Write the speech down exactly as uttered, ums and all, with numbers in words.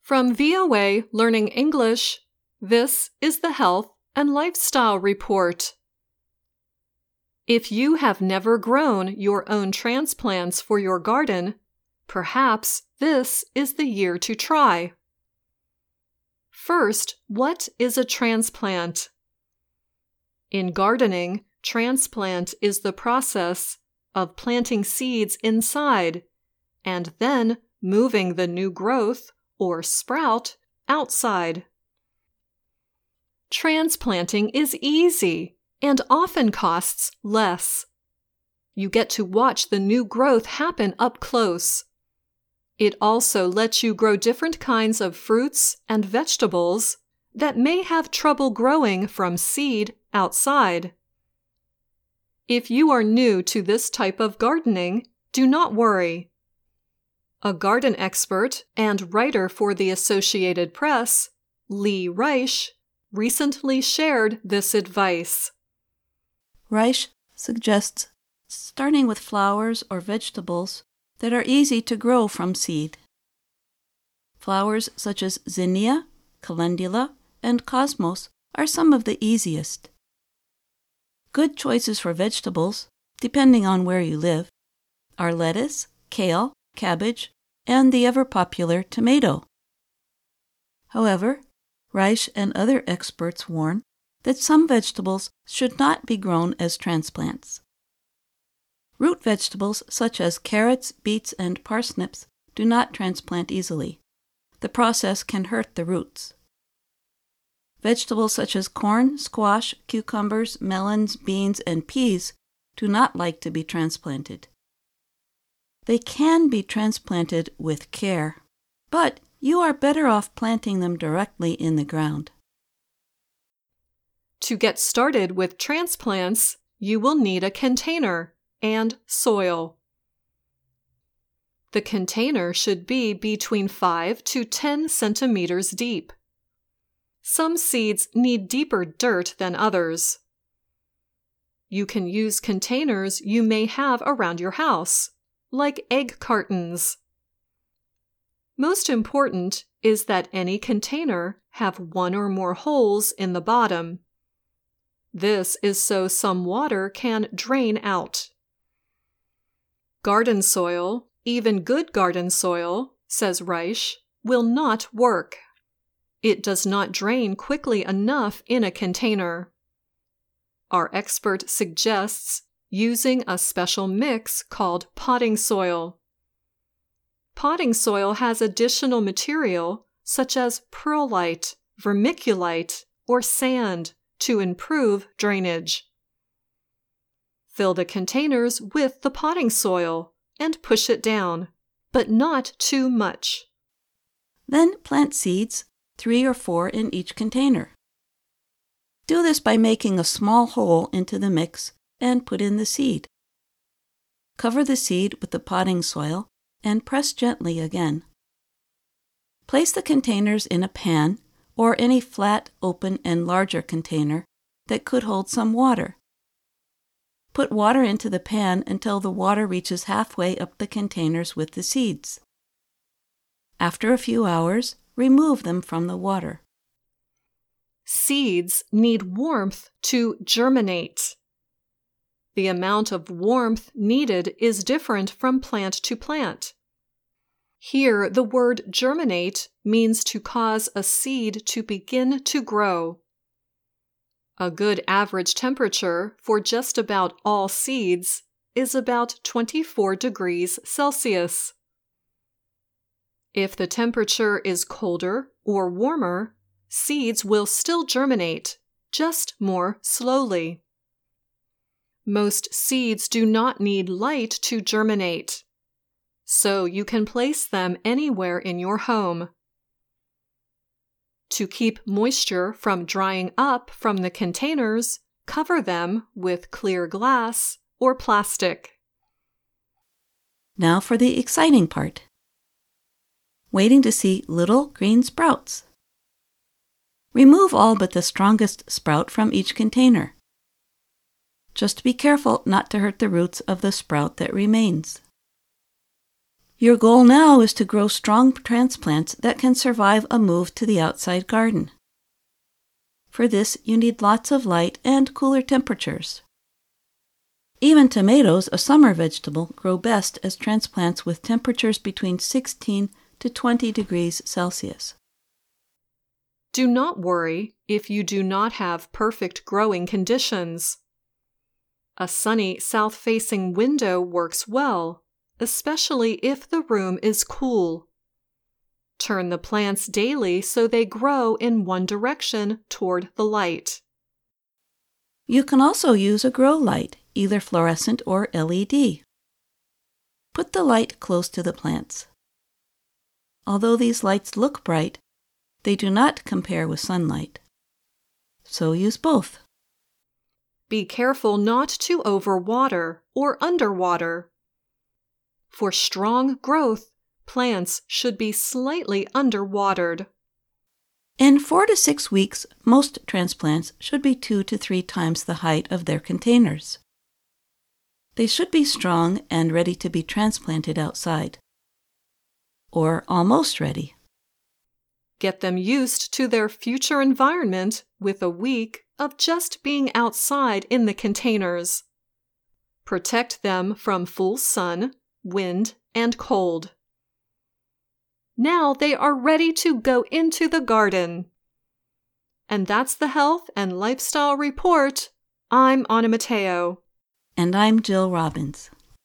From V O A Learning English, this is the Health and Lifestyle Report. If you have never grown your own transplants for your garden, perhaps this is the year to try. First, what is a transplant? In gardening, transplant is the process of planting seeds inside and then moving the new growth or sprout outside. Transplanting is easy and often costs less. You get to watch the new growth happen up close. It also lets you grow different kinds of fruits and vegetables that may have trouble growing from seed outside. If you are new to this type of gardening, do not worry. A garden expert and writer for the Associated Press, Lee Reich, recently shared this advice. Reich suggests starting with flowers or vegetables that are easy to grow from seed. Flowers such as zinnia, calendula, and cosmos are some of the easiest. Good choices for vegetables, depending on where you live, are lettuce, kale, cabbage, and the ever-popular tomato. However, Reich and other experts warn that some vegetables should not be grown as transplants. Root vegetables such as carrots, beets, and parsnips do not transplant easily. The process can hurt the roots. Vegetables such as corn, squash, cucumbers, melons, beans, and peas do not like to be transplanted. They can be transplanted with care, but you are better off planting them directly in the ground. To get started with transplants, you will need a container and soil. The container should be between five to ten centimeters deep. Some seeds need deeper dirt than others. You can use containers you may have around your house, like egg cartons. Most important is that any container have one or more holes in the bottom. This is so some water can drain out. Garden soil, even good garden soil, says Reich, will not work. It does not drain quickly enough in a container. Our expert suggests using a special mix called potting soil. Potting soil has additional material such as perlite, vermiculite, or sand to improve drainage. Fill the containers with the potting soil and push it down, but not too much. Then plant seeds, three or four in each container. Do this by making a small hole into the mix and put in the seed. Cover the seed with the potting soil and press gently again. Place the containers in a pan or any flat, open, and larger container that could hold some water. Put water into the pan until the water reaches halfway up the containers with the seeds. After a few hours, remove them from the water. Seeds need warmth to germinate. The amount of warmth needed is different from plant to plant. Here, the word germinate means to cause a seed to begin to grow. A good average temperature for just about all seeds is about twenty-four degrees Celsius. If the temperature is colder or warmer, seeds will still germinate, just more slowly. Most seeds do not need light to germinate, so you can place them anywhere in your home. To keep moisture from drying up from the containers, cover them with clear glass or plastic. Now for the exciting part. Waiting to see little green sprouts. Remove all but the strongest sprout from each container. Just be careful not to hurt the roots of the sprout that remains. Your goal now is to grow strong transplants that can survive a move to the outside garden. For this, you need lots of light and cooler temperatures. Even tomatoes, a summer vegetable, grow best as transplants with temperatures between sixteen to twenty degrees Celsius. Do not worry if you do not have perfect growing conditions. A sunny south-facing window works well, especially if the room is cool. Turn the plants daily so they grow in one direction toward the light. You can also use a grow light, either fluorescent or L E D. Put the light close to the plants. Although these lights look bright, they do not compare with sunlight. So use both. Be careful not to overwater or underwater. For strong growth, plants should be slightly underwatered. In four to six weeks, most transplants should be two to three times the height of their containers. They should be strong and ready to be transplanted outside, or almost ready. Get them used to their future environment with a week of just being outside in the containers. Protect them from full sun, wind, and cold. Now they are ready to go into the garden. And that's the Health and Lifestyle Report. I'm Anna Matteo. And I'm Jill Robbins.